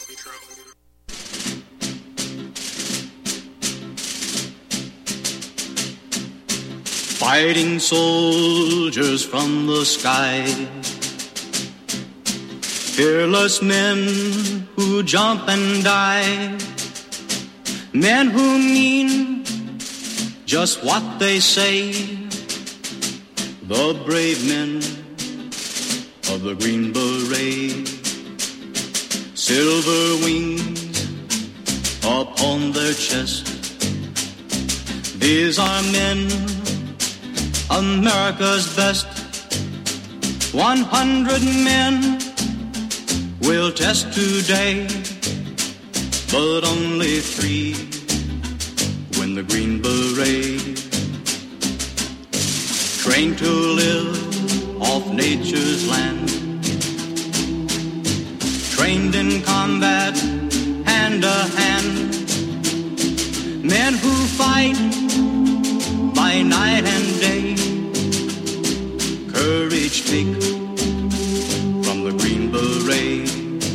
Fighting soldiers from the sky, fearless men who jump and die, men who mean just what they say, the brave men of the Green Beret, silver wings upon their chest. These are men, America's best. 100 men will test today, but only 3 win the Green Beret. Trained to live off nature's land, trained in combat hand to hand, men who fight by night and day, courage take from the Green Beret,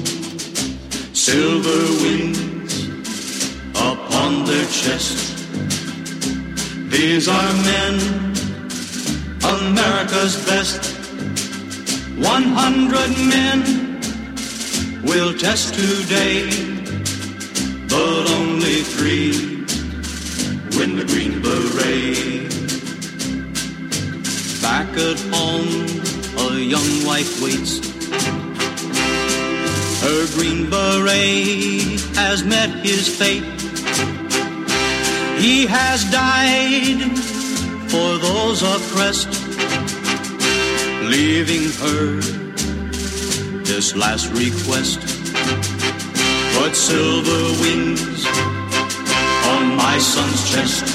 silver wings upon their chest. These are men, America's best. 100 men will test today, but only 3 win the Green Beret. Back at home, a young wife waits. Her Green Beret has met his fate. He has died for those oppressed, leaving her this last request. Put silver wings on my son's chest.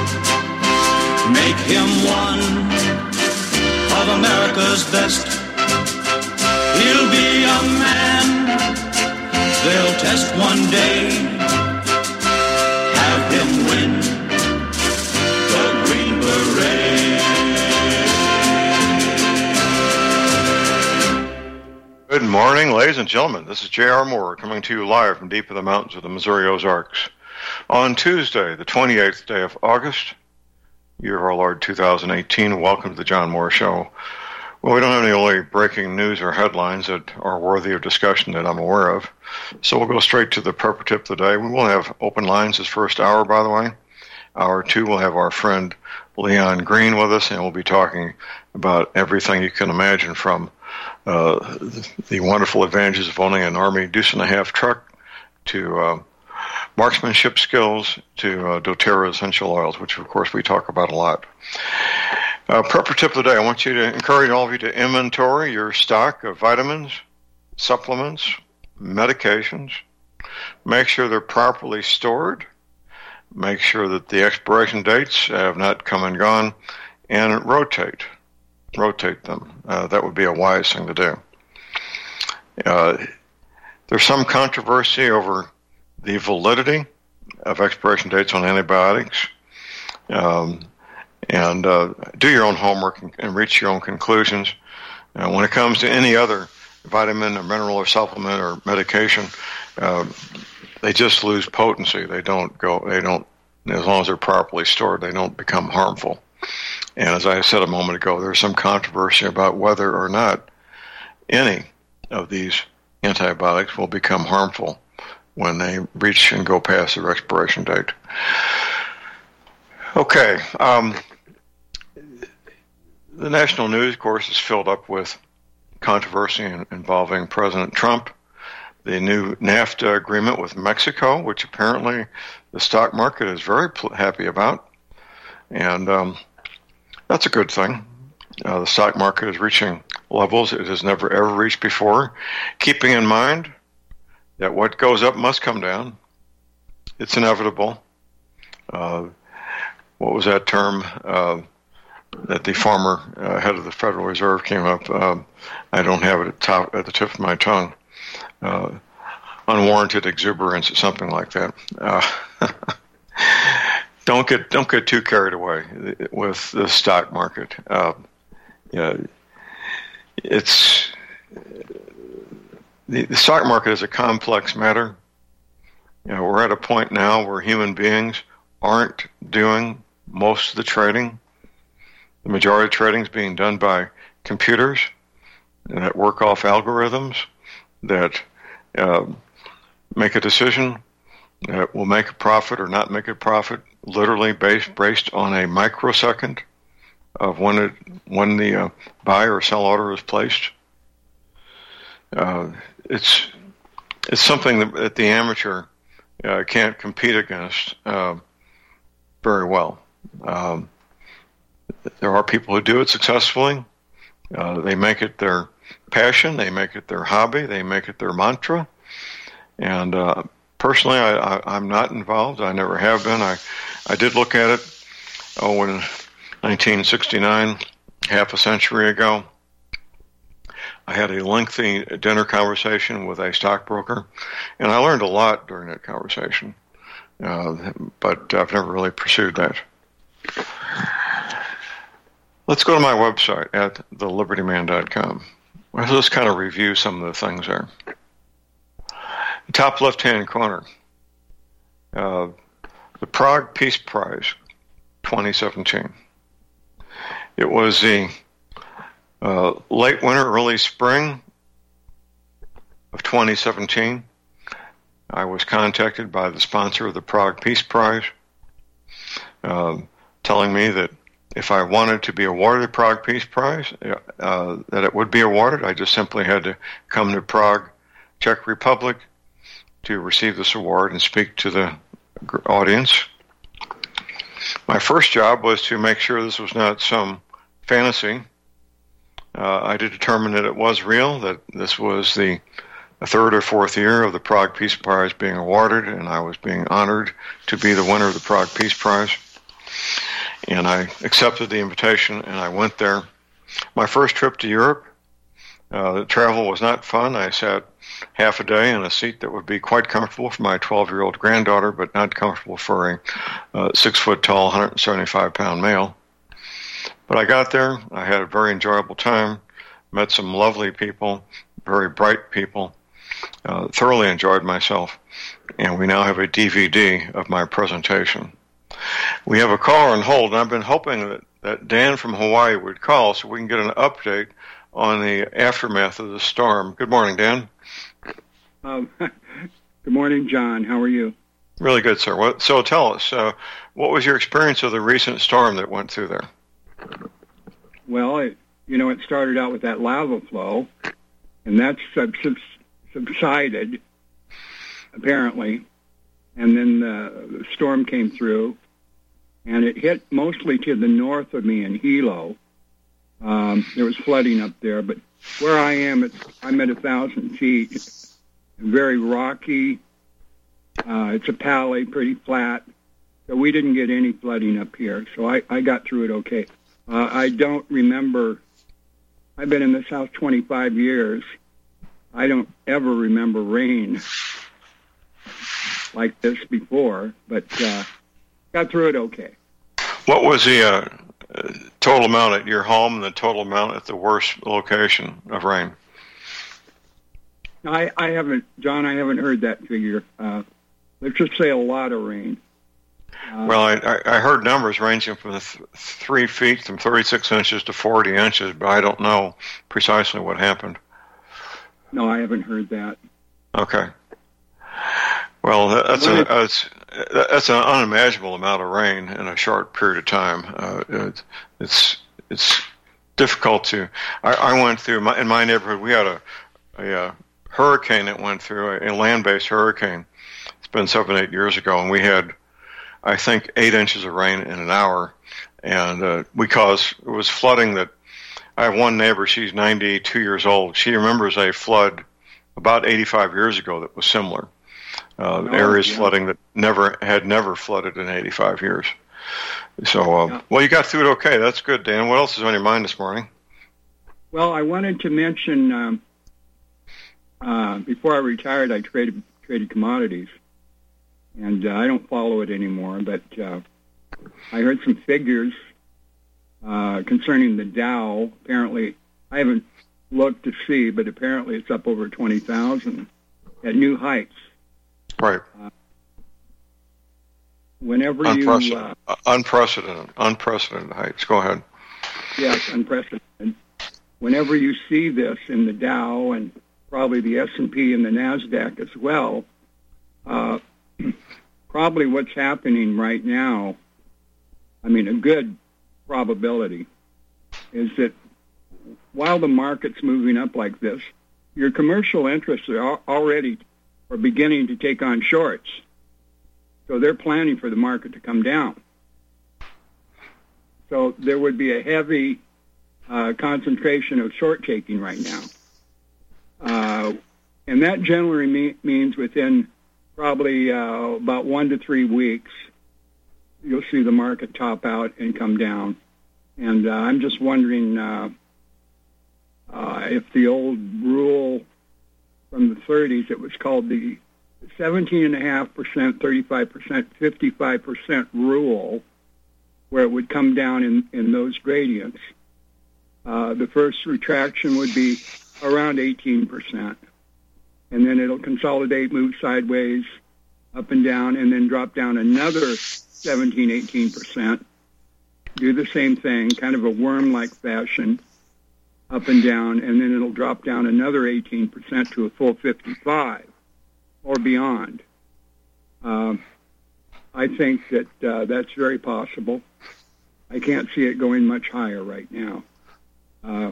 Make him one of America's best. He'll be a man they'll test one day. Have him win the Green Beret. Good morning, ladies and gentlemen. This is J.R. Moore coming to you live from deep in the mountains of the Missouri Ozarks. On Tuesday, the 28th day of August, year of our Lord 2018, welcome to the John Moore Show. Well, we don't have any really breaking news or headlines that are worthy of discussion that I'm aware of, so we'll go straight to the purple tip of the day. We will have open lines this first hour, by the way. Hour 2, we'll have our friend Leon Green with us, and we'll be talking about everything you can imagine from the wonderful advantages of owning an Army deuce-and-a-half truck to marksmanship skills to doTERRA essential oils, which, of course, we talk about a lot. Prepper tip of the day, I want you to encourage all of you to inventory your stock of vitamins, supplements, medications. Make sure they're properly stored. Make sure that the expiration dates have not come and gone, and rotate them. That would be a wise thing to do. There's some controversy over the validity of expiration dates on antibiotics. And do your own homework and reach your own conclusions. When it comes to any other vitamin or mineral or supplement or medication, they just lose potency. As long as they're properly stored, they don't become harmful. And as I said a moment ago, there's some controversy about whether or not any of these antibiotics will become harmful when they reach and go past their expiration date. Okay. The national news, of course, is filled up with controversy involving President Trump, the new NAFTA agreement with Mexico, which apparently the stock market is very happy about, and that's a good thing. The stock market is reaching levels it has never, ever reached before, keeping in mind that what goes up must come down. It's inevitable. What was that term that the former head of the Federal Reserve came up? I don't have it at the tip of my tongue. Unwarranted exuberance, or something like that. Don't get too carried away with the stock market. the stock market is a complex matter. We're at a point now where human beings aren't doing most of the trading. The majority of trading is being done by computers that work off algorithms that make a decision that will make a profit or not make a profit, literally based on a microsecond of when the buy or sell order is placed. It's something that the amateur can't compete against very well. There are people who do it successfully. They make it their passion. They make it their hobby. They make it their mantra. And personally, I'm not involved. I never have been. I did look at it, in 1969, half a century ago. I had a lengthy dinner conversation with a stockbroker, and I learned a lot during that conversation. But I've never really pursued that. Let's go to my website at thelibertyman.com. Let's just kind of review some of the things there. Top left-hand corner, the Prague Peace Prize, 2017. It was the late winter, early spring of 2017. I was contacted by the sponsor of the Prague Peace Prize, telling me that if I wanted to be awarded the Prague Peace Prize, that it would be awarded. I just simply had to come to Prague, Czech Republic, to receive this award and speak to the audience. My first job was to make sure this was not some fantasy. I did determine that it was real, that this was the third or fourth year of the Prague Peace Prize being awarded, and I was being honored to be the winner of the Prague Peace Prize. And I accepted the invitation, and I went there. My first trip to Europe, the travel was not fun. I sat half a day in a seat that would be quite comfortable for my 12-year-old granddaughter, but not comfortable for a 6-foot-tall, 175-pound male. But I got there. I had a very enjoyable time, met some lovely people, very bright people, thoroughly enjoyed myself, and we now have a DVD of my presentation. We have a caller on hold, and I've been hoping that Dan from Hawaii would call so we can get an update on the aftermath of the storm. Good morning, Dan. Good morning, John. How are you? Really good, sir. So tell us, what was your experience of the recent storm that went through there? Well, it started out with that lava flow, and that's subsided, apparently. And then the storm came through, and it hit mostly to the north of me in Hilo. There was flooding up there, but where I am, I'm at 1,000 feet. Very rocky. It's a valley, pretty flat. So we didn't get any flooding up here. So I got through it okay. I don't remember. I've been in this house 25 years. I don't ever remember rain like this before, but got through it okay. What was the total amount at your home and the total amount at the worst location of rain? I haven't, John, I haven't heard that figure. Let's just say a lot of rain. Well, I heard numbers ranging from 3 feet, from 36 inches to 40 inches, but I don't know precisely what happened. No, I haven't heard that. Okay. Well, that's an unimaginable amount of rain in a short period of time. It's difficult to. I went through in my neighborhood. We had a hurricane that went through, a land-based hurricane. It's been 7-8 years ago, and we had, I think, 8 inches of rain in an hour, and because it was flooding that. I have one neighbor, she's 92 years old. She remembers a flood about 85 years ago that was similar. Areas flooding that had never flooded in 85 years. So, well, you got through it okay. That's good, Dan. What else is on your mind this morning? Well, I wanted to mention, before I retired, I traded commodities, and I don't follow it anymore, but I heard some figures concerning the Dow. Apparently, I haven't look to see, but apparently it's up over 20,000 at new heights. Right. Whenever unprecedented heights. Go ahead. Yes, unprecedented. Whenever you see this in the Dow and probably the S&P and the NASDAQ as well, probably what's happening right now, I mean, a good probability is that while the market's moving up like this, your commercial interests are beginning to take on shorts. So they're planning for the market to come down. So there would be a heavy concentration of short taking right now. And that generally means within probably about 1 to 3 weeks, you'll see the market top out and come down. And I'm just wondering if the old rule from the 30s, it was called the 17.5%, 35%, 55% rule, where it would come down in those gradients. The first retraction would be around 18%. And then it'll consolidate, move sideways, up and down, and then drop down another 17, 18%. Do the same thing, kind of a worm-like fashion, up and down, and then it'll drop down another 18% to a full 55 or beyond. I think that that's very possible. I can't see it going much higher right now. Now,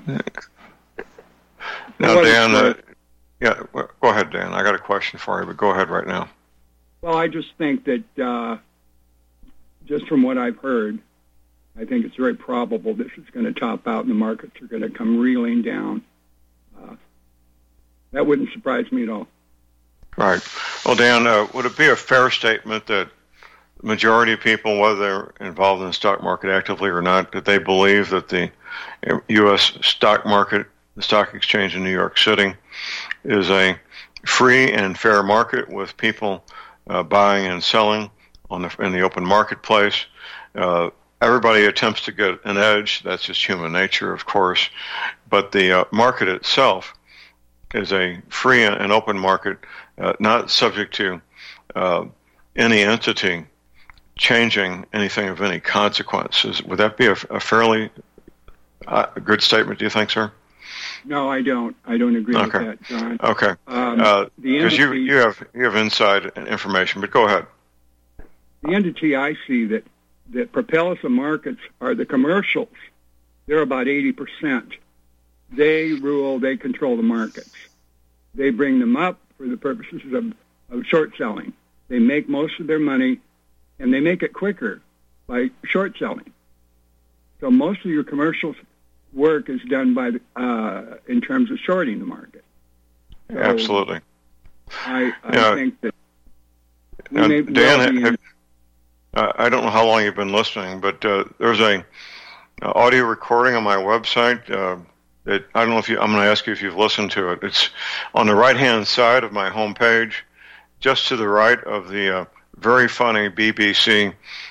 Dan, go ahead, Dan. I got a question for you, but go ahead right now. Well, I just think that just from what I've heard, I think it's very probable this is going to top out and the markets are going to come reeling down. That wouldn't surprise me at all. Right. Well, Dan, would it be a fair statement that the majority of people, whether they're involved in the stock market actively or not, that they believe that the U.S. stock market, the stock exchange in New York City, is a free and fair market with people buying and selling in the open marketplace? Everybody attempts to get an edge. That's just human nature, of course. But the market itself is a free and open market, not subject to any entity changing anything of any consequences. Would that be a fairly good statement, do you think, sir? No, I don't. I don't agree with that, John. Okay. Because you have inside information, but go ahead. The entity I see that propels the markets are the commercials. They're about 80%. They rule, they control the markets. They bring them up for the purposes of short selling. They make most of their money, and they make it quicker by short selling. So most of your commercial work is done by in terms of shorting the market. So absolutely. I think that Dan, I don't know how long you've been listening, but there's a audio recording on my website that I don't know if I'm going to ask you if you've listened to it. It's on the right-hand side of my homepage, just to the right of the very funny BBC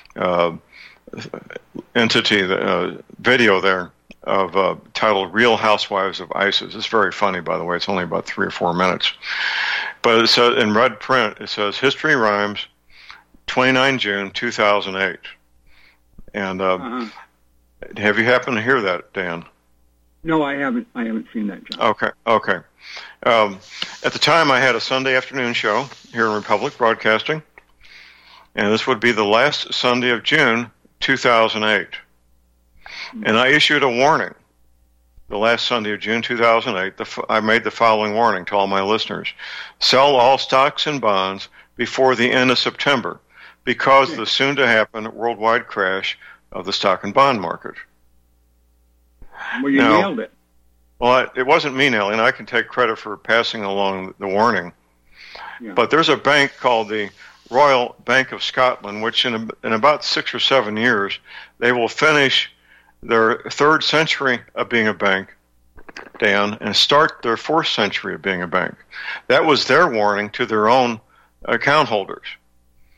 entity, video there titled "Real Housewives of ISIS." It's very funny, by the way. It's only about 3 or 4 minutes, but it says in red print, it says "History Rhymes." 29 June 2008. And have you happened to hear that, Dan? No, I haven't. I haven't seen that, John. Okay. At the time, I had a Sunday afternoon show here in Republic Broadcasting, and this would be the last Sunday of June 2008. And I issued a warning. The last Sunday of June 2008, I made the following warning to all my listeners: sell all stocks and bonds before the end of September, because of the soon-to-happen worldwide crash of the stock and bond market. Well, you nailed it. Well, it wasn't me nailing. I can take credit for passing along the warning. Yeah. But there's a bank called the Royal Bank of Scotland, which in about 6 or 7 years, they will finish their 3rd century of being a bank, Dan, and start their 4th century of being a bank. That was their warning to their own account holders.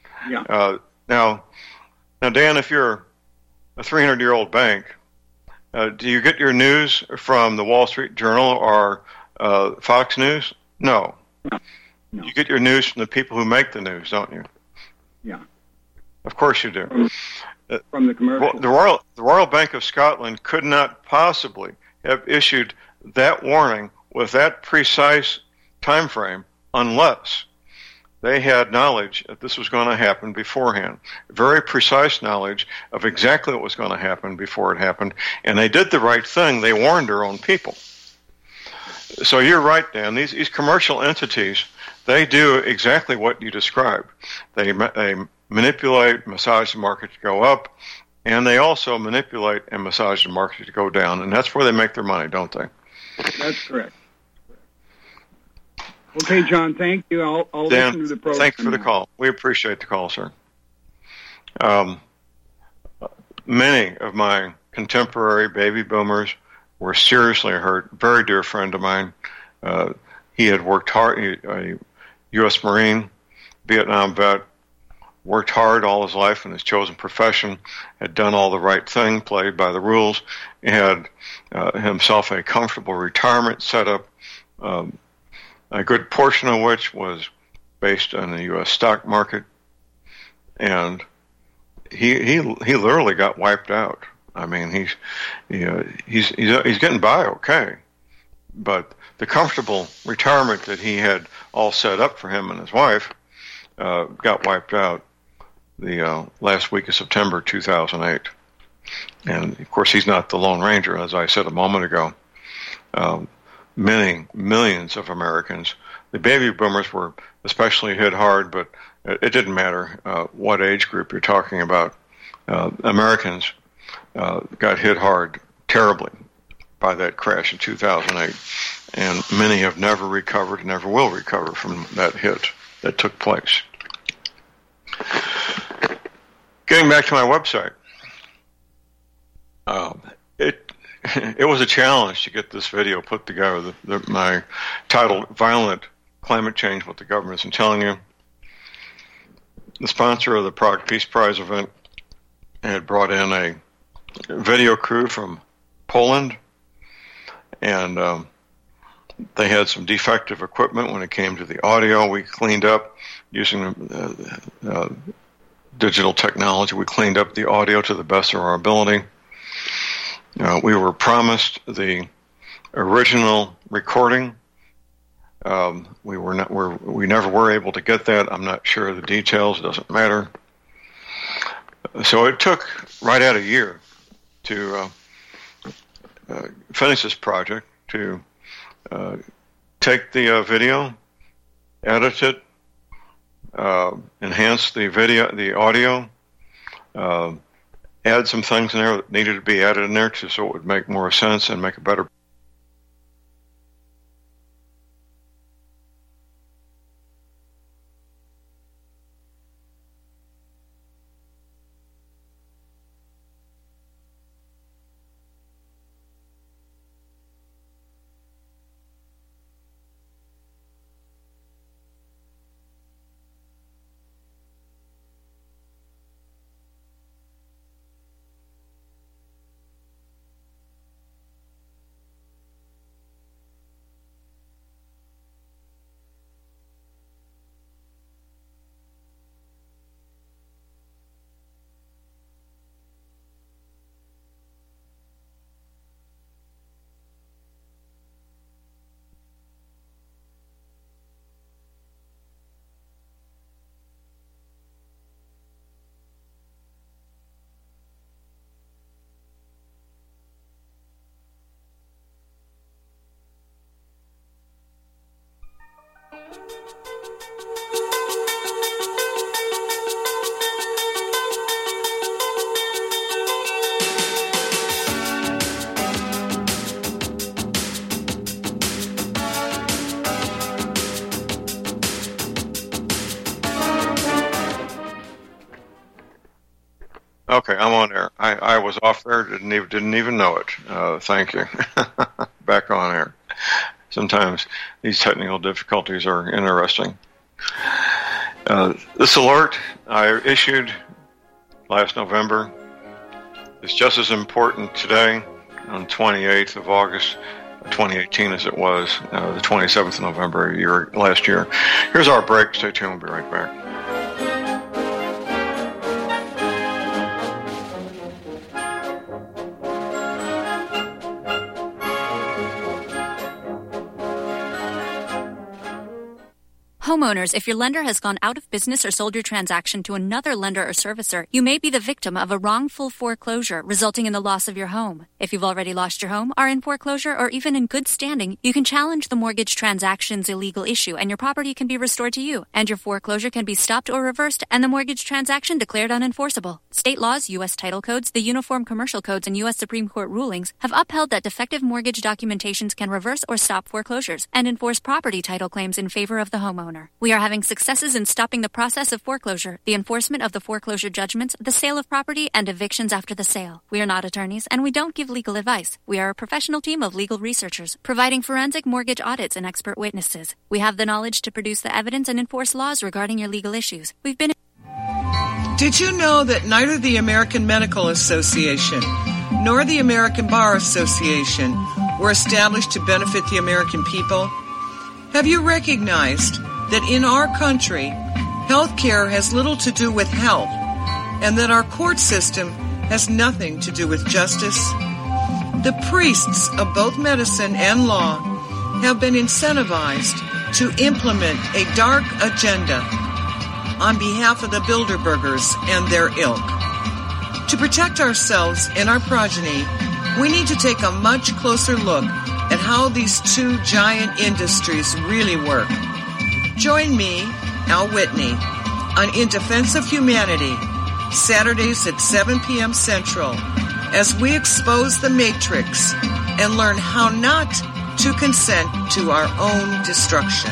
Yeah. Now, Dan, if you're a 300-year-old bank, Do you get your news from the Wall Street Journal or Fox News? No. No. You get your news from the people who make the news, don't you? Yeah. Of course you do. From the commercial. The Royal Bank of Scotland could not possibly have issued that warning with that precise time frame unless they had knowledge that this was going to happen beforehand. Very precise knowledge of exactly what was going to happen before it happened. And they did the right thing. They warned their own people. So you're right, Dan. These commercial entities, they do exactly what you described. They manipulate, massage the market to go up, and they also manipulate and massage the market to go down. And that's where they make their money, don't they? That's correct. Okay, John, thank you. I'll Dan, listen to the program. thanks for the call. We appreciate the call, sir. Many of my contemporary baby boomers were seriously hurt. Very dear friend of mine. He had worked hard, a U.S. Marine, Vietnam vet, worked hard all his life in his chosen profession, had done all the right thing, played by the rules, had himself a comfortable retirement set up, a good portion of which was based on the U.S. stock market, and he literally got wiped out. I mean, he's getting by okay, but the comfortable retirement that he had all set up for him and his wife got wiped out the last week of September 2008. And of course, he's not the Lone Ranger, as I said a moment ago. Many millions of Americans, the baby boomers were especially hit hard, but it didn't matter what age group you're talking about. Americans got hit hard, terribly, by that crash in 2008, and many have never recovered, never will recover from that hit that took place. Getting back to my website, it was a challenge to get this video put together. My title, Violent Climate Change, What the Government Isn't Telling You. The sponsor of the Prague Peace Prize event had brought in a video crew from Poland, and they had some defective equipment when it came to the audio. We cleaned up using digital technology. We cleaned up the audio to the best of our ability. We were promised the original recording. We never were able to get that. I'm not sure of the details. It doesn't matter. So it took right at a year to finish this project, to take the video, edit it, enhance the audio, add some things in there that needed to be added in there so it would make more sense and make a better. Okay, I'm on air. I was off air, didn't even know it. Thank you. Back on air. Sometimes these technical difficulties are interesting. This alert I issued last November is just as important today on the 28th of August, 2018 as it was, the 27th of November last year. Here's our break. Stay tuned. We'll be right back. Homeowners, if your lender has gone out of business or sold your transaction to another lender or servicer, you may be the victim of a wrongful foreclosure resulting in the loss of your home. If you've already lost your home, are in foreclosure, or even in good standing, you can challenge the mortgage transaction's illegal issue and your property can be restored to you, and your foreclosure can be stopped or reversed and the mortgage transaction declared unenforceable. State laws, U.S. title codes, the Uniform Commercial Codes, and U.S. Supreme Court rulings have upheld that defective mortgage documentations can reverse or stop foreclosures and enforce property title claims in favor of the homeowner. We are having successes in stopping the process of foreclosure, the enforcement of the foreclosure judgments, the sale of property, and evictions after the sale. We are not attorneys, and we don't give legal advice. We are a professional team of legal researchers, providing forensic mortgage audits and expert witnesses. We have the knowledge to produce the evidence and enforce laws regarding your legal issues. Did you know that neither the American Medical Association nor the American Bar Association were established to benefit the American people? Have you recognized that in our country, health care has little to do with health, and that our court system has nothing to do with justice? The priests of both medicine and law have been incentivized to implement a dark agenda on behalf of the Bilderbergers and their ilk. To protect ourselves and our progeny, we need to take a much closer look at how these two giant industries really work. Join me, Al Whitney, on In Defense of Humanity, Saturdays at 7 p.m. Central, as we expose the Matrix and learn how not to consent to our own destruction.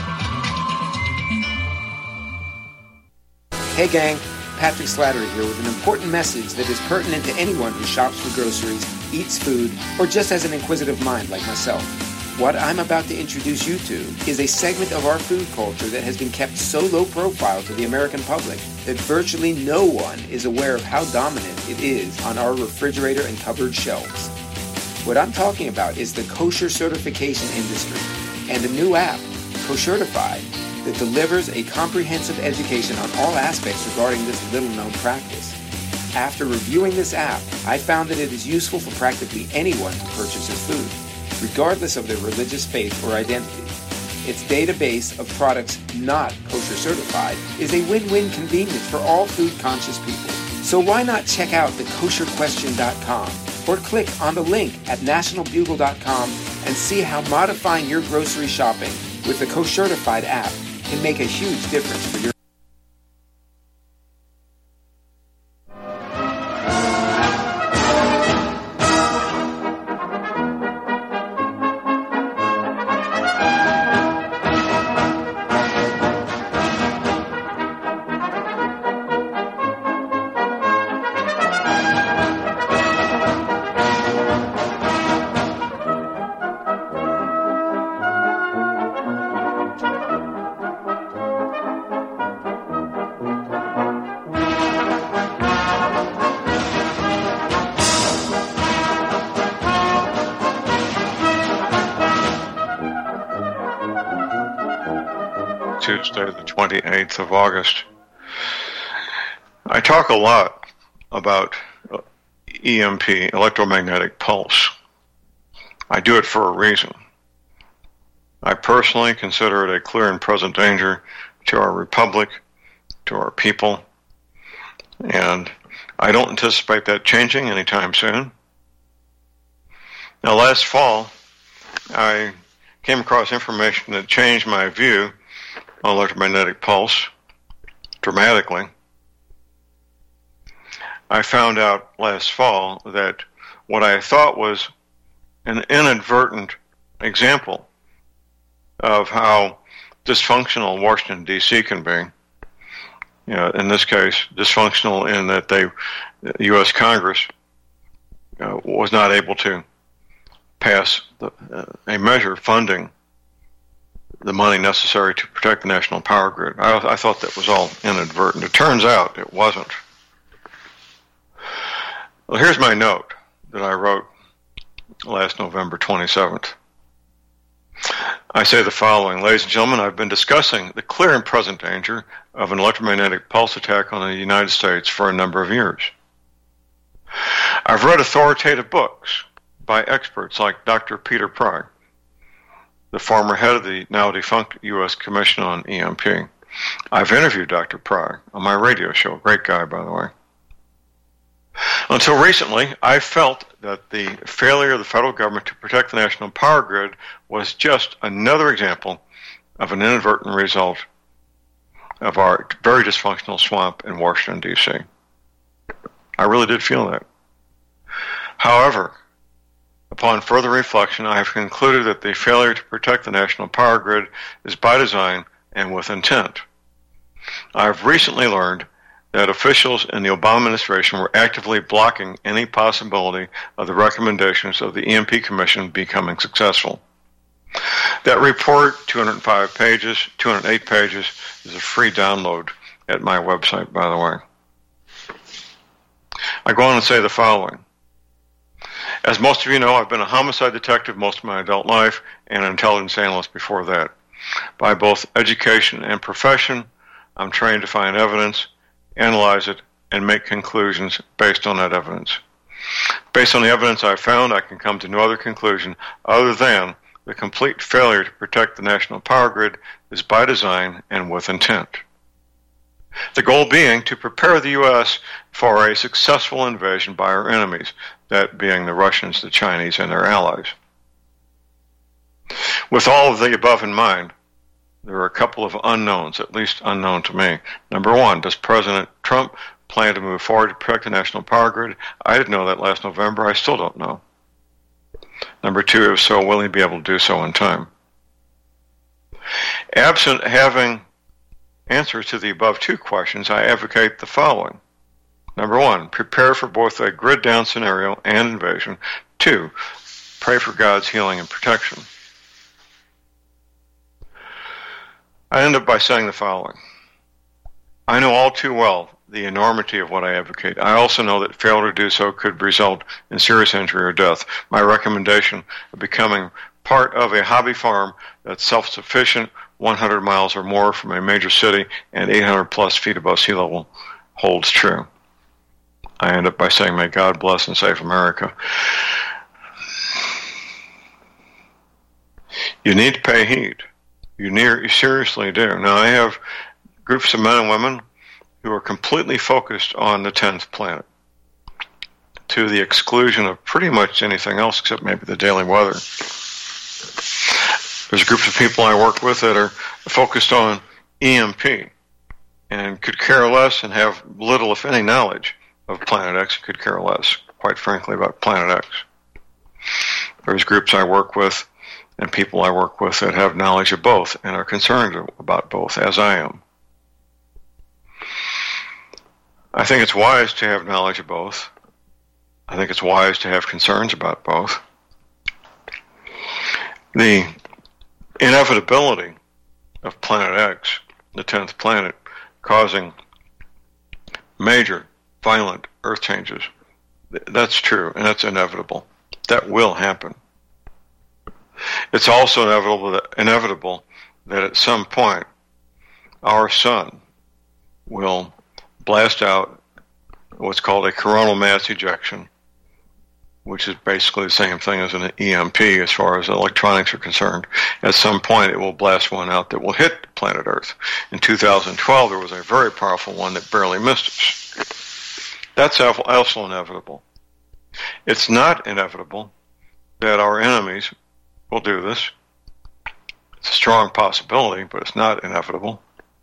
Hey gang, Patrick Slattery here with an important message that is pertinent to anyone who shops for groceries, eats food, or just has an inquisitive mind like myself. What I'm about to introduce you to is a segment of our food culture that has been kept so low profile to the American public that virtually no one is aware of how dominant it is on our refrigerator and cupboard shelves. What I'm talking about is the kosher certification industry and a new app, Koshertified, that delivers a comprehensive education on all aspects regarding this little-known practice. After reviewing this app, I found that it is useful for practically anyone who purchases food, regardless of their religious faith or identity. Its database of products not kosher certified is a win-win convenience for all food-conscious people. So why not check out thekosherquestion.com or click on the link at nationalbugle.com and see how modifying your grocery shopping with the Koshertified app can make a huge difference for your Tuesday, the 28th of August. I talk a lot about EMP, electromagnetic pulse. I do it for a reason. I personally consider it a clear and present danger to our republic, to our people, and I don't anticipate that changing anytime soon. Now, last fall, I came across information that changed my view on electromagnetic pulse dramatically. I found out last fall that what I thought was an inadvertent example of how dysfunctional Washington, D.C. can be, in this case, dysfunctional in that the U.S. Congress was not able to pass a measure funding the money necessary to protect the national power grid. I thought that was all inadvertent. It turns out it wasn't. Well, here's my note that I wrote last November 27th. I say the following: ladies and gentlemen, I've been discussing the clear and present danger of an electromagnetic pulse attack on the United States for a number of years. I've read authoritative books by experts like Dr. Peter Pry, the former head of the now defunct U.S. Commission on EMP. I've interviewed Dr. Pry on my radio show. Great guy, by the way. Until recently, I felt that the failure of the federal government to protect the national power grid was just another example of an inadvertent result of our very dysfunctional swamp in Washington, D.C. I really did feel that. However, upon further reflection, I have concluded that the failure to protect the national power grid is by design and with intent. I have recently learned that officials in the Obama administration were actively blocking any possibility of the recommendations of the EMP Commission becoming successful. That report, 208 pages, is a free download at my website, by the way. I go on and say the following. As most of you know, I've been a homicide detective most of my adult life and an intelligence analyst before that. By both education and profession, I'm trained to find evidence, analyze it, and make conclusions based on that evidence. Based on the evidence I've found, I can come to no other conclusion other than the complete failure to protect the national power grid is by design and with intent. The goal being to prepare the U.S. for a successful invasion by our enemies, that being the Russians, the Chinese, and their allies. With all of the above in mind, there are a couple of unknowns, at least unknown to me. Number one, does President Trump plan to move forward to protect the national power grid? I didn't know that last November. I still don't know. Number two, if so, will he be able to do so in time? Absent having answers to the above two questions, I advocate the following. Number one, prepare for both a grid down scenario and invasion. Two, pray for God's healing and protection. I end up by saying the following. I know all too well the enormity of what I advocate. I also know that failure to do so could result in serious injury or death. My recommendation of becoming part of a hobby farm that's self-sufficient, 100 miles or more from a major city and 800 plus feet above sea level holds true. I end up by saying, may God bless and save America. You need to pay heed. You seriously do. Now, I have groups of men and women who are completely focused on the 10th planet, to the exclusion of pretty much anything else except maybe the daily weather. There's groups of people I work with that are focused on EMP and could care less and have little, if any, knowledge of Planet X, could care less, quite frankly, about Planet X. There's groups I work with and people I work with that have knowledge of both and are concerned about both, as I am. I think it's wise to have knowledge of both. I think it's wise to have concerns about both. The inevitability of Planet X, the 10th planet, causing major, violent Earth changes, that's true, and that's inevitable. That will happen. It's also inevitable that at some point our sun will blast out what's called a coronal mass ejection, which is basically the same thing as an EMP as far as electronics are concerned. At some point it will blast one out that will hit planet Earth. In 2012 there was a very powerful one that barely missed us. That's also inevitable. It's not inevitable that our enemies will do this. It's a strong possibility, but it's not inevitable.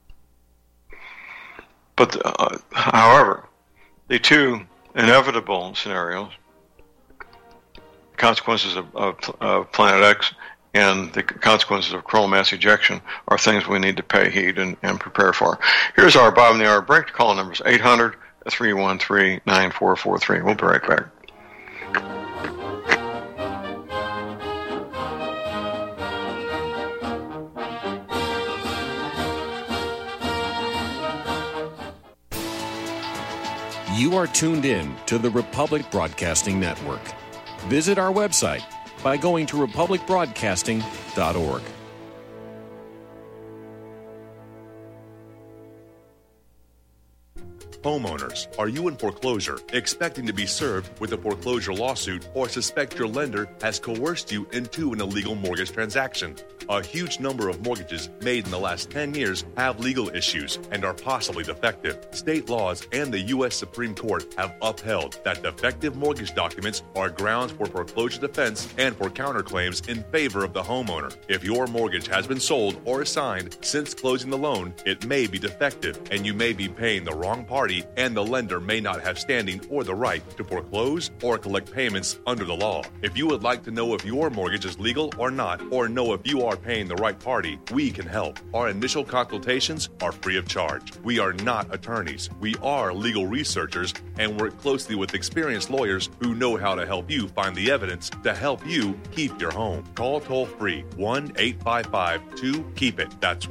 But, however, the two inevitable scenarios, consequences of Planet X and the consequences of coronal mass ejection, are things we need to pay heed and prepare for. Here's our bottom of the hour break. Call numbers 800-313-9443. We'll be right back. You are tuned in to the Republic Broadcasting Network. Visit our website by going to republicbroadcasting.org. Homeowners, are you in foreclosure, expecting to be served with a foreclosure lawsuit, or suspect your lender has coerced you into an illegal mortgage transaction? A huge number of mortgages made in the last 10 years have legal issues and are possibly defective. State laws and the U.S. Supreme Court have upheld that defective mortgage documents are grounds for foreclosure defense and for counterclaims in favor of the homeowner. If your mortgage has been sold or assigned since closing the loan, it may be defective and you may be paying the wrong party, and the lender may not have standing or the right to foreclose or collect payments under the law. If you would like to know if your mortgage is legal or not, or know if you are paying the right party, we can help. Our initial consultations are free of charge. We are not attorneys. We are legal researchers and work closely with experienced lawyers who know how to help you find the evidence to help you keep your home. Call toll-free 1-855-2-KEEP-IT. That's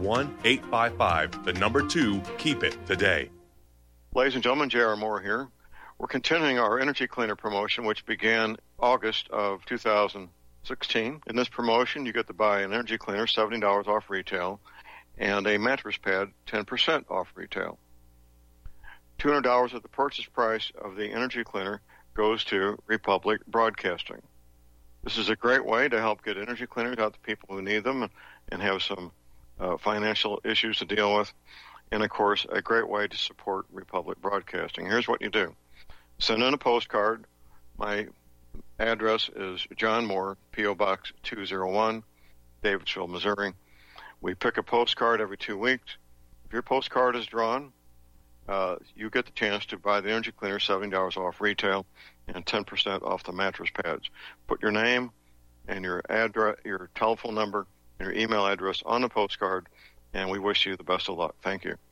1-855-2-KEEP-IT today. Ladies and gentlemen, J.R. Moore here. We're continuing our energy cleaner promotion, which began August of 2016. In this promotion, you get to buy an energy cleaner, $70 off retail, and a mattress pad, 10% off retail. $200 of the purchase price of the energy cleaner goes to Republic Broadcasting. This is a great way to help get energy cleaners out to people who need them and have some financial issues to deal with. And, of course, a great way to support Republic Broadcasting. Here's what you do. Send in a postcard. My address is John Moore, P.O. Box 201, Davidsville, Missouri. We pick a postcard every 2 weeks. If your postcard is drawn, you get the chance to buy the energy cleaner, $70 off retail, and 10% off the mattress pads. Put your name and your address, your telephone number, and your email address on the postcard, and we wish you the best of luck. Thank you.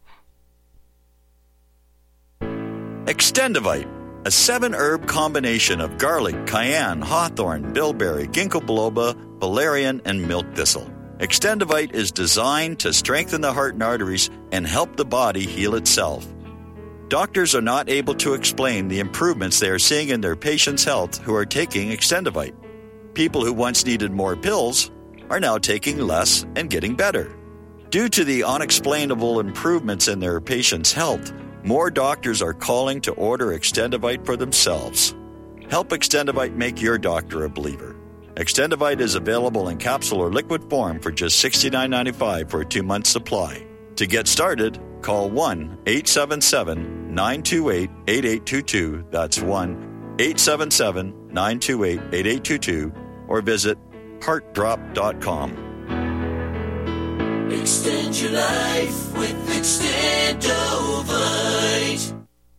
Extendivite, a 7-herb combination of garlic, cayenne, hawthorn, bilberry, ginkgo biloba, valerian, and milk thistle. Extendivite is designed to strengthen the heart and arteries and help the body heal itself. Doctors are not able to explain the improvements they are seeing in their patients' health who are taking Extendivite. People who once needed more pills are now taking less and getting better. Due to the unexplainable improvements in their patients' health, more doctors are calling to order Extendivite for themselves. Help Extendivite make your doctor a believer. Extendivite is available in capsule or liquid form for just $69.95 for a 2-month supply. To get started, call 1-877-928-8822. That's 1-877-928-8822. Or visit heartdrop.com. Extend your life with Extendovite.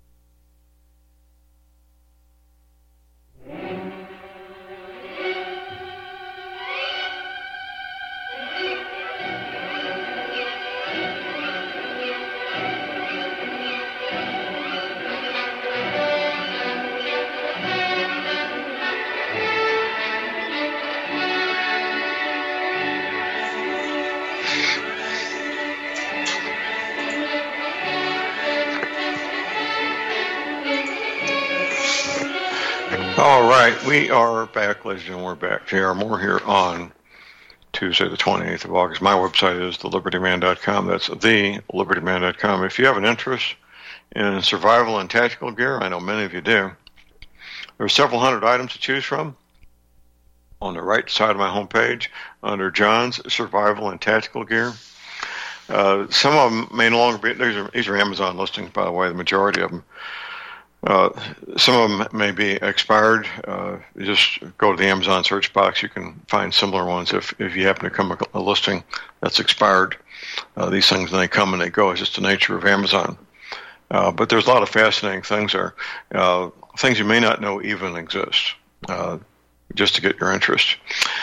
All right, we are back, ladies and gentlemen. We're back. J.R. Moore here on Tuesday, the 28th of August. My website is thelibertyman.com. That's thelibertyman.com. If you have an interest in survival and tactical gear, I know many of you do, there are several hundred items to choose from. On the right side of my homepage, under John's Survival and Tactical Gear. Some of them may no longer be, these are Amazon listings, by the way, the majority of them. Some of them may be expired. You just go to the Amazon search box. You can find similar ones if you happen to come a listing that's expired. These things, they come and they go. It's just the nature of Amazon. But there's a lot of fascinating things there, things you may not know even exist, just to get your interest.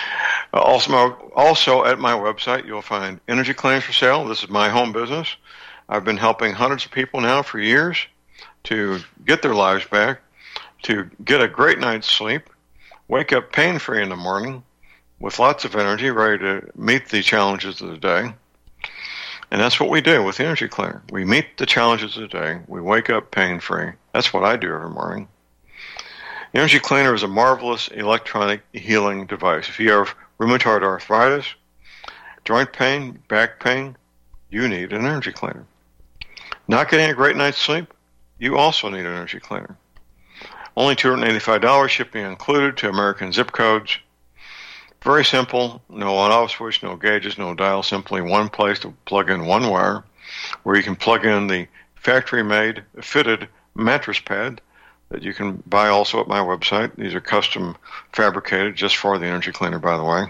Also at my website, you'll find energy cleaners for sale. This is my home business. I've been helping hundreds of people now for years to get their lives back, to get a great night's sleep, wake up pain-free in the morning with lots of energy, ready to meet the challenges of the day. And that's what we do with the energy cleaner. We meet the challenges of the day. We wake up pain-free. That's what I do every morning. Energy Cleaner is a marvelous electronic healing device. If you have rheumatoid arthritis, joint pain, back pain, you need an Energy Cleaner. Not getting a great night's sleep? You also need an Energy Cleaner. Only $285, shipping included to American zip codes. Very simple, no on-off switch, no gauges, no dial, simply one place to plug in one wire, where you can plug in the factory-made, fitted mattress pad that you can buy also at my website. These are custom fabricated just for the Energy Cleaner, by the way.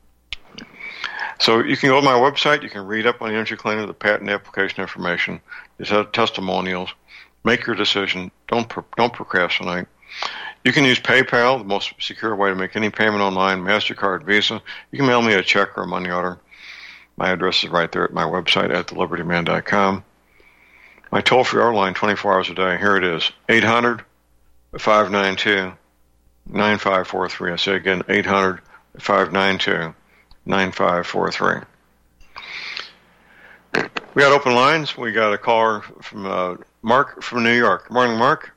So you can go to my website, you can read up on the Energy Cleaner, the patent application information, the testimonials, make your decision, don't procrastinate. You can use PayPal, the most secure way to make any payment online, MasterCard, Visa. You can mail me a check or a money order. My address is right there at my website at thelibertyman.com. My toll-free hour line, 24 hours a day, here it is, 800-592-9543. I say again, 800-592-9543. We got open lines. We got a caller from Mark from New York. Good morning, Mark.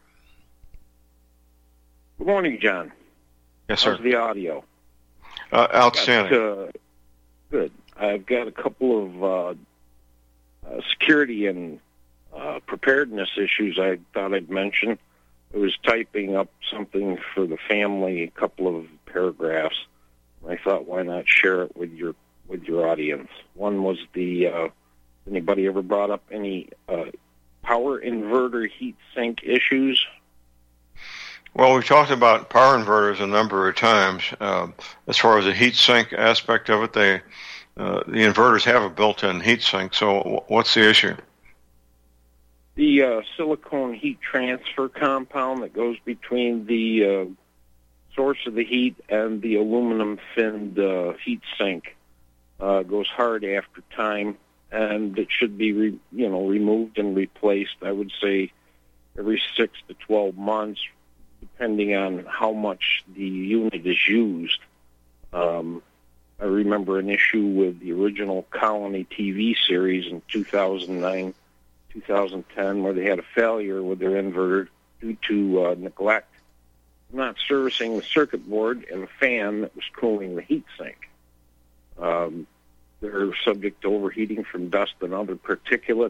Good morning, John. Yes, sir. How's the audio? Outstanding. Good. I've got a couple of security and preparedness issues I thought I'd mention. I was typing up something for the family, a couple of paragraphs. I thought, why not share it with your audience? One was anybody ever brought up any power inverter heat sink issues? Well, we've talked about power inverters a number of times. As far as the heat sink aspect of it, the inverters have a built-in heat sink. So what's the issue? The silicone heat transfer compound that goes between the source of the heat and the aluminum finned heat sink goes hard after time, and it should be removed and replaced. I would say every 6 to 12 months, depending on how much the unit is used. I remember an issue with the original Colony TV series in 2009, 2010, where they had a failure with their inverter due to neglect, not servicing the circuit board and the fan that was cooling the heat sink. They're subject to overheating from dust and other particulates.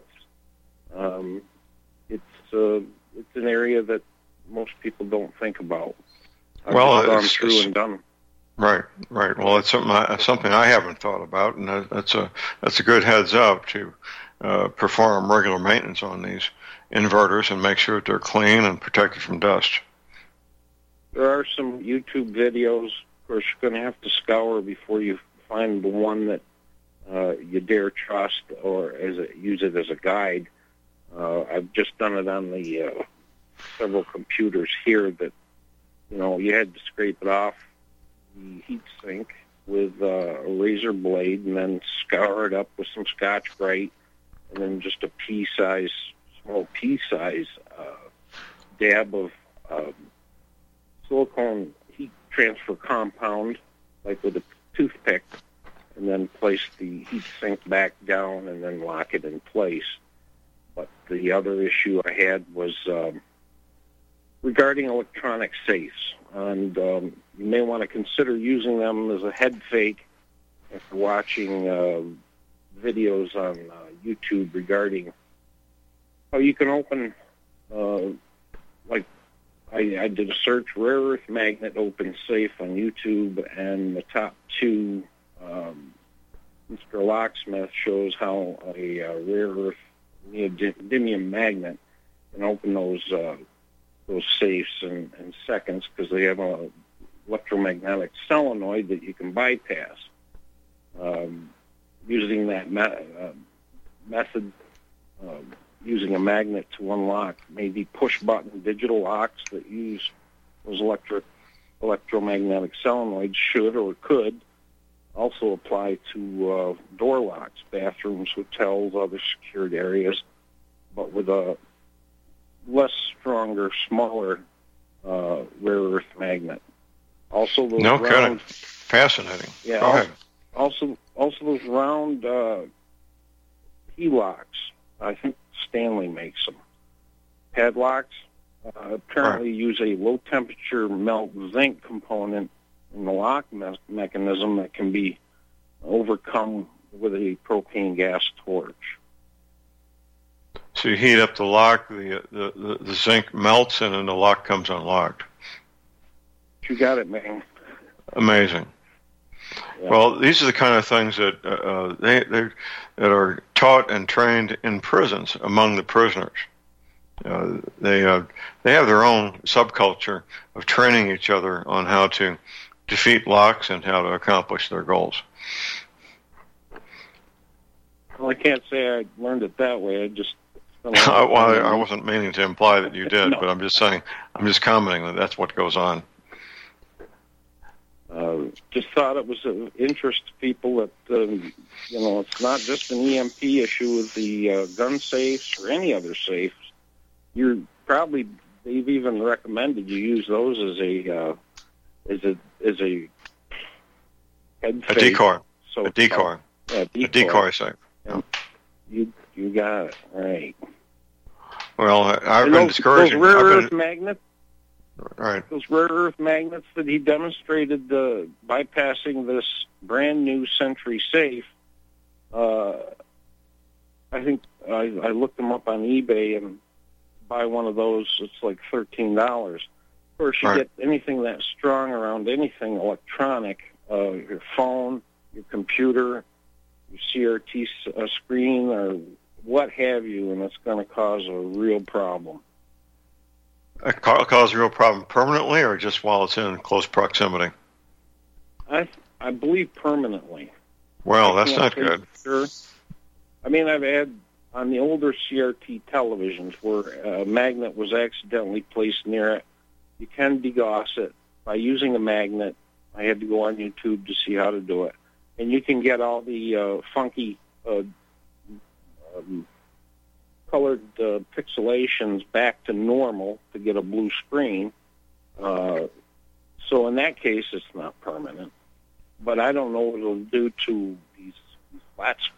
It's an area that most people don't think about. I've gone through and done. Right. Well, it's something I haven't thought about, and that's a good heads up to perform regular maintenance on these inverters and make sure that they're clean and protected from dust. There are some YouTube videos. Of course, you're going to have to scour before you find the one that you dare trust or use it as a guide. I've just done it on the several computers here that, you had to scrape it off the heat sink with a razor blade and then scour it up with some Scotch-Brite and then just a small pea-size dab of silicone heat transfer compound, like with a toothpick, and then place the heat sink back down and then lock it in place. But the other issue I had was regarding electronic safes, and you may want to consider using them as a head fake after watching videos on YouTube regarding how you can open, I did a search, rare earth magnet open safe on YouTube, and the top two, Mr. Locksmith shows how a rare earth neodymium magnet can open those safes in seconds because they have an electromagnetic solenoid that you can bypass. Using that method, using a magnet to unlock maybe push-button digital locks that use those electromagnetic solenoids should or could also apply to door locks, bathrooms, hotels, other secured areas, but with a less stronger, smaller rare earth magnet. Also, those kidding. Fascinating. Yeah. Go ahead. Also those round key locks. I think Stanley makes them. Padlocks. apparently use a low-temperature melt zinc component in the lock mechanism that can be overcome with a propane gas torch. So you heat up the lock, the zinc melts, and then the lock comes unlocked. You got it, man. Amazing. Yeah. Well, these are the kind of things that that are taught and trained in prisons among the prisoners. They have their own subculture of training each other on how to defeat locks and how to accomplish their goals. Well, I can't say I learned it that way. I just I wasn't meaning to imply that you did, no. But I'm just saying, I'm just commenting that that's what goes on. Just thought it was of interest to people that, it's not just an EMP issue with the gun safes or any other safes. They've even recommended you use those as a head a decoy. So a decoy. A decoy safe. Yeah. You got it right. Well, I've been discouraging. Those rare earth magnets. Right. Those rare earth magnets that he demonstrated bypassing this brand new Sentry safe. I think I looked them up on eBay and buy one of those. It's like $13. Of course, you get anything that strong around anything electronic, your phone, your computer, your CRT screen, or what have you, and it's going to cause a real problem. Cause a real problem permanently, or just while it's in close proximity? I believe permanently. Well, that's not good. Sure. I mean, I've had on the older CRT televisions where a magnet was accidentally placed near it. You can degauss it by using a magnet. I had to go on YouTube to see how to do it. And you can get all the funky colored pixelations back to normal to get a blue screen. So in that case, it's not permanent. But I don't know what it'll do to these flat screens.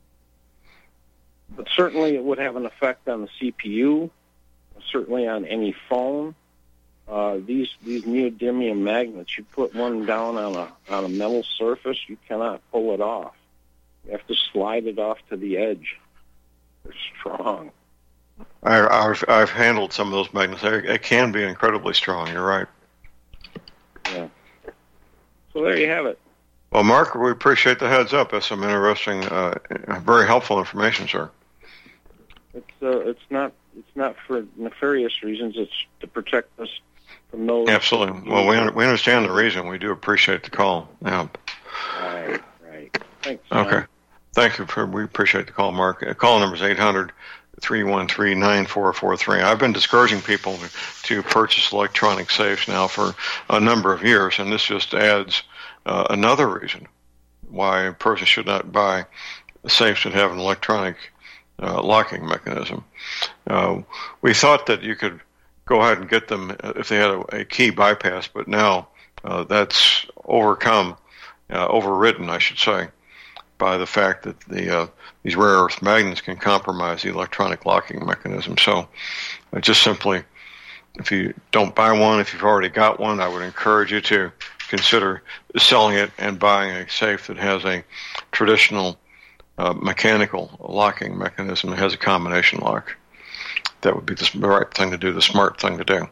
But certainly it would have an effect on the CPU, certainly on any phone. These neodymium magnets, you put one down on a metal surface, you cannot pull it off. You have to slide it off to the edge. They're strong. I've handled some of those magnets. It can be incredibly strong. You're right. Yeah. So there you have it. Well, Mark, we appreciate the heads up. That's some interesting, very helpful information, sir. It's not for nefarious reasons. It's to protect us from those. Absolutely. Well, we understand the reason. We do appreciate the call. Yeah. Right. Thanks, John. Okay. Thank you. We appreciate the call, Mark. Call number is 800-313-9443. I've been discouraging people to purchase electronic safes now for a number of years, and this just adds another reason why a person should not buy safes that have an electronic locking mechanism. We thought that you could go ahead and get them if they had a key bypass, but now that's overridden, I should say, by the fact that these rare earth magnets can compromise the electronic locking mechanism. So just simply, if you don't buy one, if you've already got one, I would encourage you to consider selling it and buying a safe that has a traditional mechanical locking mechanism that has a combination lock. That would be the right thing to do, the smart thing to do.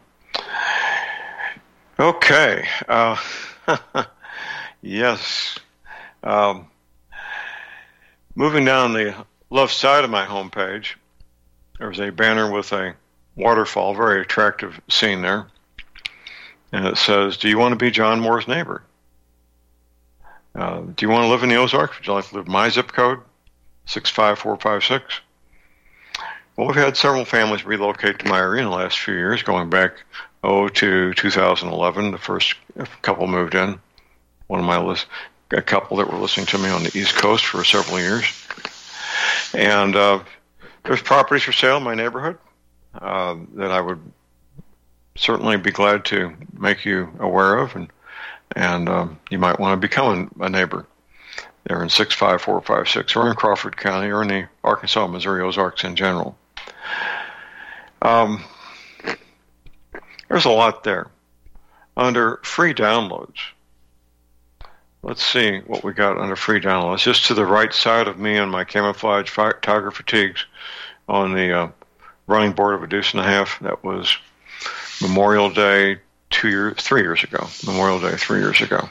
Okay. Yes. Moving down the left side of my homepage, there's a banner with a waterfall, very attractive scene there. And it says, do you want to be John Moore's neighbor? Do you want to live in the Ozarks? Would you like to live my zip code, 65456? Well, we've had several families relocate to my area in the last few years, going back to 2011. The first couple moved in. One of my list, a couple that were listening to me on the East Coast for several years. And there's properties for sale in my neighborhood that I would certainly be glad to make you aware of, and you might want to become a neighbor. They're in 65456, or in Crawford County, or in the Arkansas, Missouri Ozarks in general. There's a lot there. Under free downloads, let's see what we got under free downloads. Just to the right side of me on my camouflage tiger fatigues on the running board of a deuce and a half. That was Memorial Day 3 years ago. Memorial Day 3 years ago.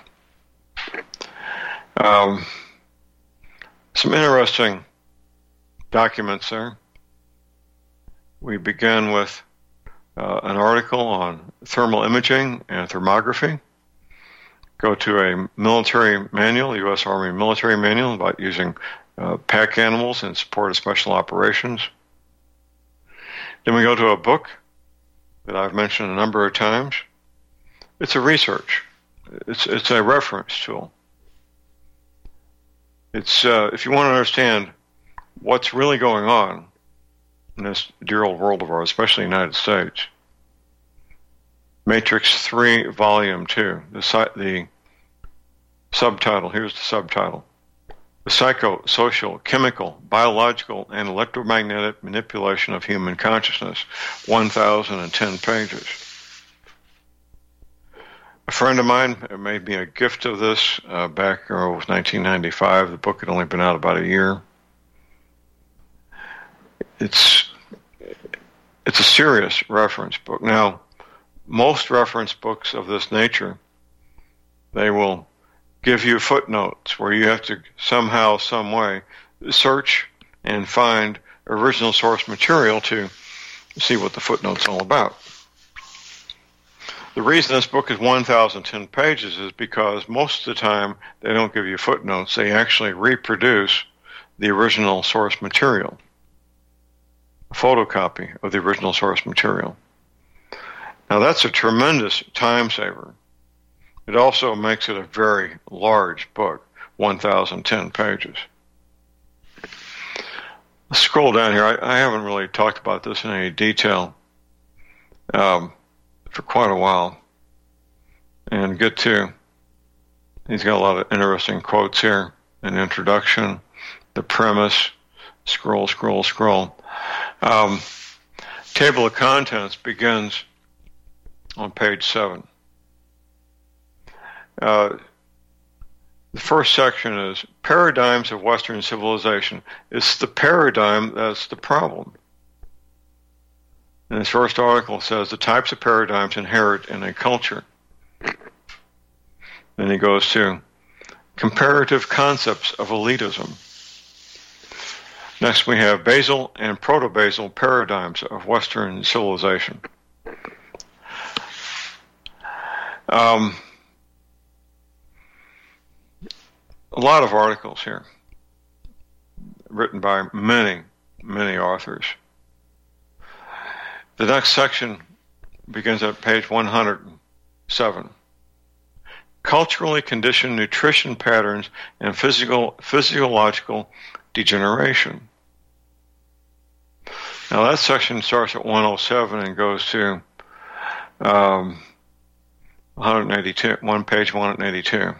Some interesting documents there. We begin with an article on thermal imaging and thermography. Go to a military manual, U.S. Army military manual about using pack animals in support of special operations. Then we go to a book that I've mentioned a number of times. It's a research. It's a reference tool. It's if you want to understand what's really going on in this dear old world of ours, especially the United States. Matrix 3, Volume 2. The subtitle, here's the subtitle. The psychosocial, chemical, biological, and electromagnetic manipulation of human consciousness. 1,010 pages. A friend of mine made me a gift of this back in 1995. The book had only been out about a year. It's a serious reference book. Now, most reference books of this nature, they will give you footnotes where you have to somehow, some way, search and find original source material to see what the footnote's all about. The reason this book is 1,010 pages is because most of the time they don't give you footnotes. They actually reproduce the original source material. A photocopy of the original source material. Now that's a tremendous time saver. It also makes it a very large book, 1,010 pages. Let's scroll down here. I haven't really talked about this in any detail for quite a while. And get to, he's got a lot of interesting quotes here. An introduction, the premise, scroll. Table of contents begins on page 7. The first section is paradigms of Western civilization. It's the paradigm that's the problem. And this first article says the types of paradigms inherent in a culture. Then he goes to comparative concepts of elitism. Next we have basal and proto-basal paradigms of Western civilization. A lot of articles here, written by many authors. The next section begins at page 107. Culturally conditioned nutrition patterns and physiological degeneration. Now that section starts at 107 and goes to 182, page 182.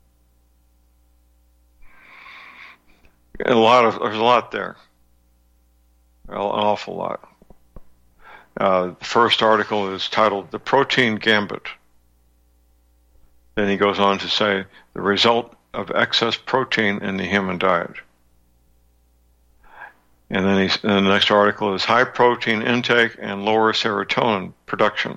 There's a lot there. An awful lot. The first article is titled The Protein Gambit. Then he goes on to say the result of excess protein in the human diet. And then the next article is high protein intake and lower serotonin production.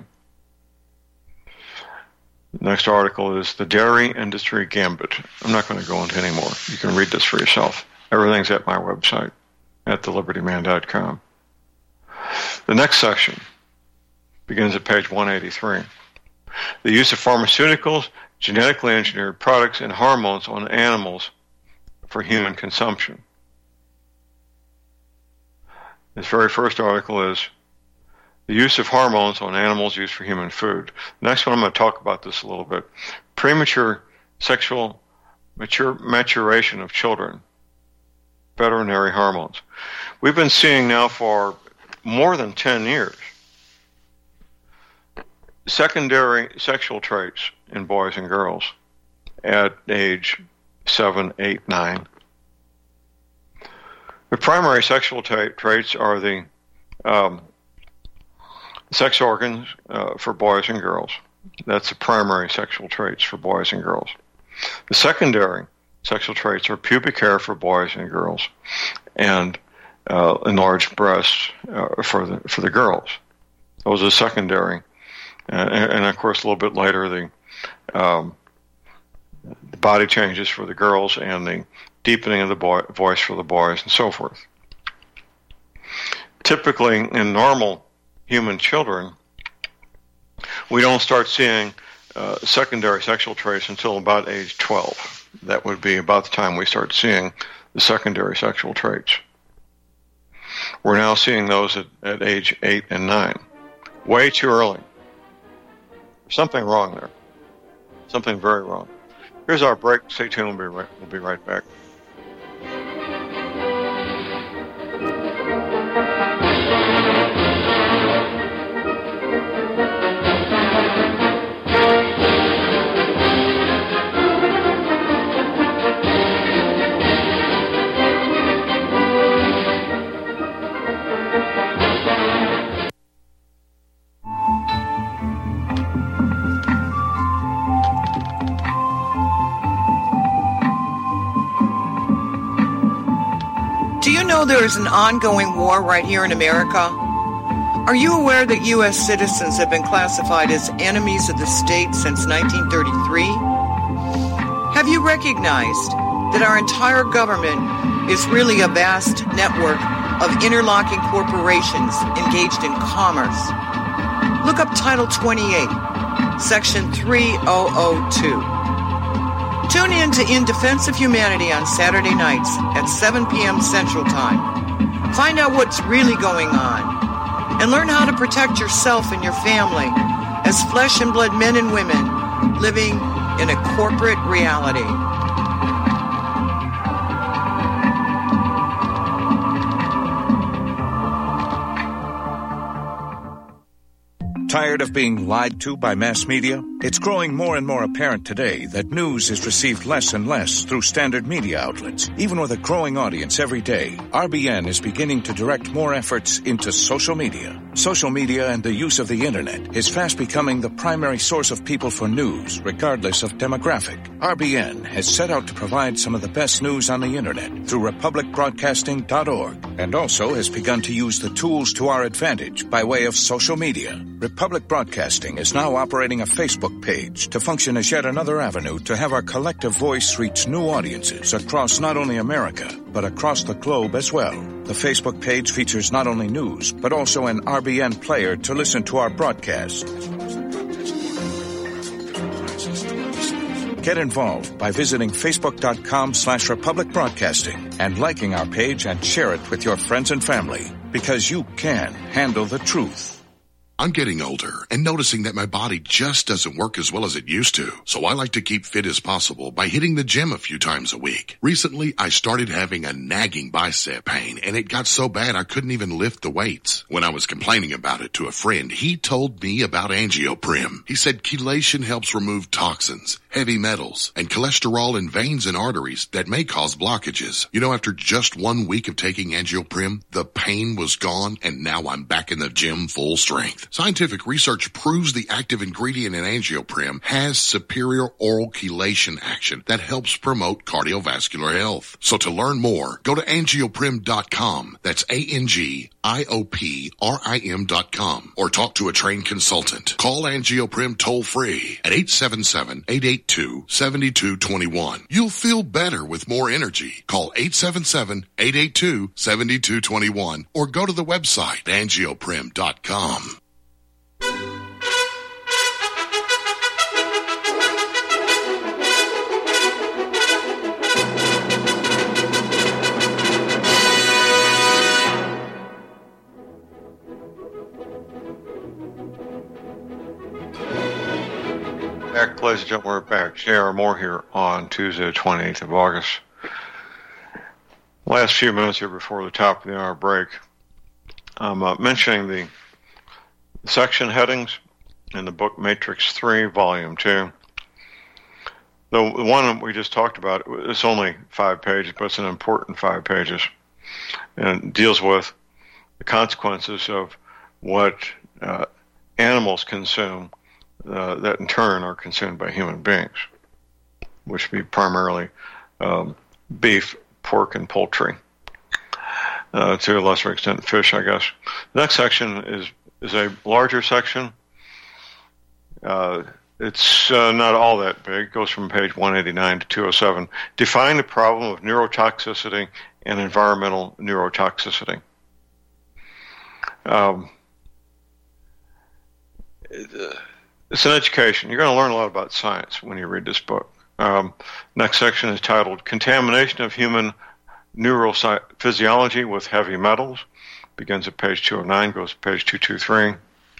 The next article is the dairy industry gambit. I'm not going to go into any more. You can read this for yourself. Everything's at my website at thelibertyman.com. The next section begins at page 183. The use of pharmaceuticals, genetically engineered products, and hormones on animals for human consumption. This very first article is the use of hormones on animals used for human food. Next one, I'm going to talk about this a little bit. Premature sexual maturation of children. Veterinary hormones. We've been seeing now for more than 10 years secondary sexual traits in boys and girls at age 7, 8, 9. The primary sexual traits are the sex organs for boys and girls. That's the primary sexual traits for boys and girls. The secondary sexual traits are pubic hair for boys and girls, and enlarged breasts for the girls. Those are secondary, and of course a little bit later the body changes for the girls and the deepening of the voice for the boys and so forth. Typically, in normal human children, we don't start seeing secondary sexual traits until about age 12. That would be about the time we start seeing the secondary sexual traits. We're now seeing those at age 8 and 9. Way too early. There's something wrong there. Something very wrong. Here's our break. Stay tuned. We'll be right back. Do you know there is an ongoing war right here in America? Are you aware that U.S. citizens have been classified as enemies of the state since 1933? Have you recognized that our entire government is really a vast network of interlocking corporations engaged in commerce? Look up Title 28, Section 3002. Tune in to In Defense of Humanity on Saturday nights at 7 p.m. Central Time. Find out what's really going on and learn how to protect yourself and your family as flesh and blood men and women living in a corporate reality. Tired of being lied to by mass media? It's growing more and more apparent today that news is received less and less through standard media outlets. Even with a growing audience every day, RBN is beginning to direct more efforts into social media. Social media and the use of the internet is fast becoming the primary source of people for news, regardless of demographic. RBN has set out to provide some of the best news on the internet through republicbroadcasting.org, and also has begun to use the tools to our advantage by way of social media. Republic Broadcasting is now operating a Facebook page to function as yet another avenue to have our collective voice reach new audiences across not only America, but across the globe as well. The Facebook page features not only news, but also an RBN player to listen to our broadcasts. Get involved by visiting facebook.com/Republic Broadcasting and liking our page and share it with your friends and family, because you can handle the truth. I'm getting older and noticing that my body just doesn't work as well as it used to. So I like to keep fit as possible by hitting the gym a few times a week. Recently, I started having a nagging bicep pain, and it got so bad I couldn't even lift the weights. When I was complaining about it to a friend, he told me about Angioprim. He said chelation helps remove toxins, heavy metals, and cholesterol in veins and arteries that may cause blockages. You know, after just 1 week of taking Angioprim, the pain was gone, and now I'm back in the gym full strength. Scientific research proves the active ingredient in Angioprim has superior oral chelation action that helps promote cardiovascular health. So to learn more, go to angioprim.com. That's ANGIOPRIM.com, or talk to a trained consultant. Call Angioprim toll free at 877-882-7221. You'll feel better with more energy. Call 877-882-7221 or go to the website angioprim.com. Back, ladies and gentlemen, we're back. J.R. Moore here on Tuesday, the 28th of August. Last few minutes here before the top of the hour break, I'm mentioning the section headings in the book Matrix 3, Volume 2. The one we just talked about, it's only 5 pages, but it's an important 5 pages. And it deals with the consequences of what animals consume that in turn are consumed by human beings, which would be primarily beef, pork, and poultry. To a lesser extent, fish, I guess. The next section is a larger section. It's not all that big. It goes from page 189 to 207. Define the problem of neurotoxicity and environmental neurotoxicity. It's an education. You're going to learn a lot about science when you read this book. Next section is titled Contamination of Human Neurophysiology with Heavy Metals. Begins at page 209, goes to page 223.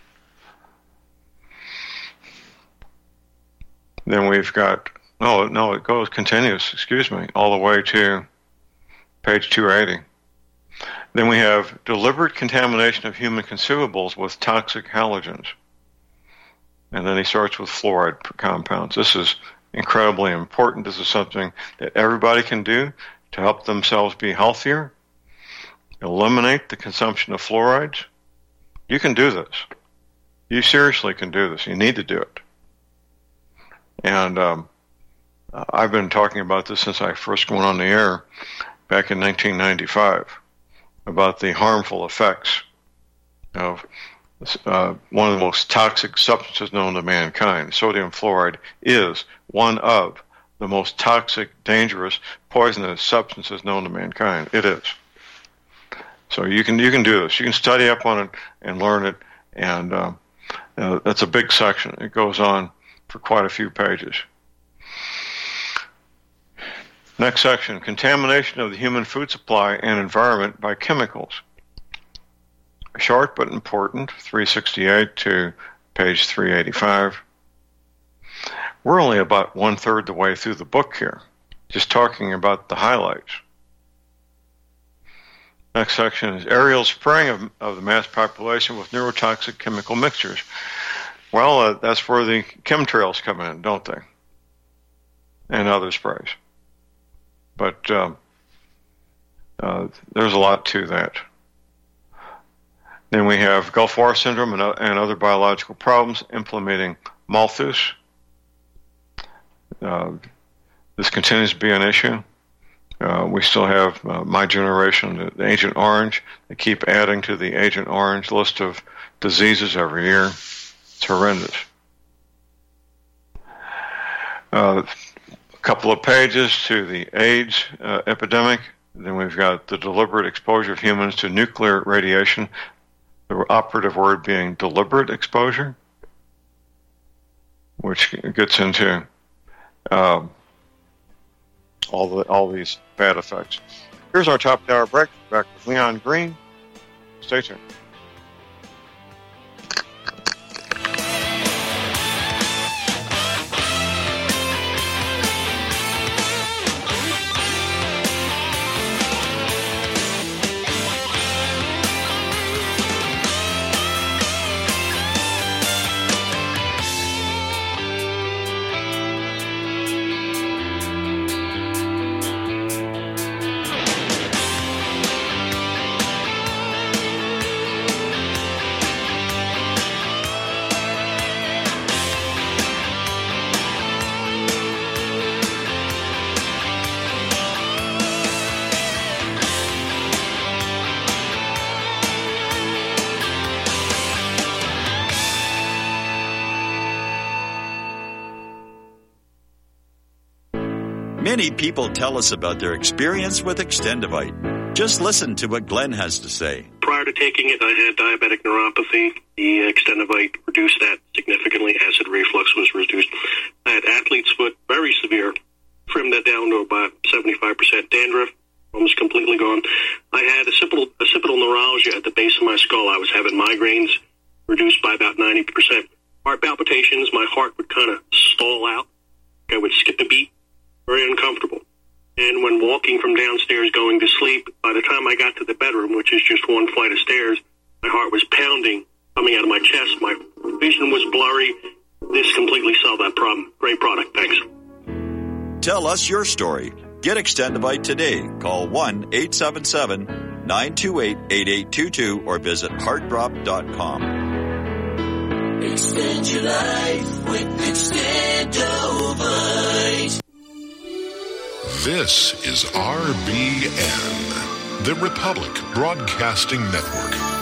Then we've got, it continues, all the way to page 280. Then we have deliberate contamination of human consumables with toxic halogens. And then he starts with fluoride compounds. This is incredibly important. This is something that everybody can do to help themselves be healthier. Eliminate the consumption of fluorides. You can do this. You seriously can do this. You need to do it. And I've been talking about this since I first went on the air back in 1995 about the harmful effects of one of the most toxic substances known to mankind. Sodium fluoride is one of the most toxic, dangerous, poisonous substances known to mankind. It is. So you can do this. You can study up on it and learn it, and that's a big section. It goes on for quite a few pages. Next section, contamination of the human food supply and environment by chemicals. Short but important, 368 to page 385. We're only about 1/3 the way through the book here, just talking about the highlights. Next section is aerial spraying of the mass population with neurotoxic chemical mixtures. Well, that's where the chemtrails come in, don't they? And other sprays. But there's a lot to that. Then we have Gulf War syndrome and other biological problems, implementing Malthus. This continues to be an issue. We still have my generation, the Agent Orange. They keep adding to the Agent Orange list of diseases every year. It's horrendous. A couple of pages to the AIDS epidemic. Then we've got the deliberate exposure of humans to nuclear radiation. The operative word being deliberate exposure, which gets into all these bad effects. Here's our top hour break. Back with Leon Green. Stay tuned. Many people tell us about their experience with Extendivite. Just listen to what Glenn has to say. Prior to taking it, I had diabetic neuropathy. The Extendivite reduced that significantly. Acid reflux was reduced. I had athlete's foot, very severe. Trimmed that down to about 75%. Dandruff, almost completely gone. I had occipital neuralgia at the base of my skull. I was having migraines, reduced by about 90%. Heart palpitations, my heart would kind of stall out. I would skip a beat. Very uncomfortable. And when walking from downstairs going to sleep, by the time I got to the bedroom, which is just one flight of stairs, my heart was pounding, coming out of my chest. My vision was blurry. This completely solved that problem. Great product. Thanks. Tell us your story. Get Extendivite today. Call 1-877-928-8822 or visit heartdrop.com. Extend your life with Extendovite. This is RBN, the Republic Broadcasting Network.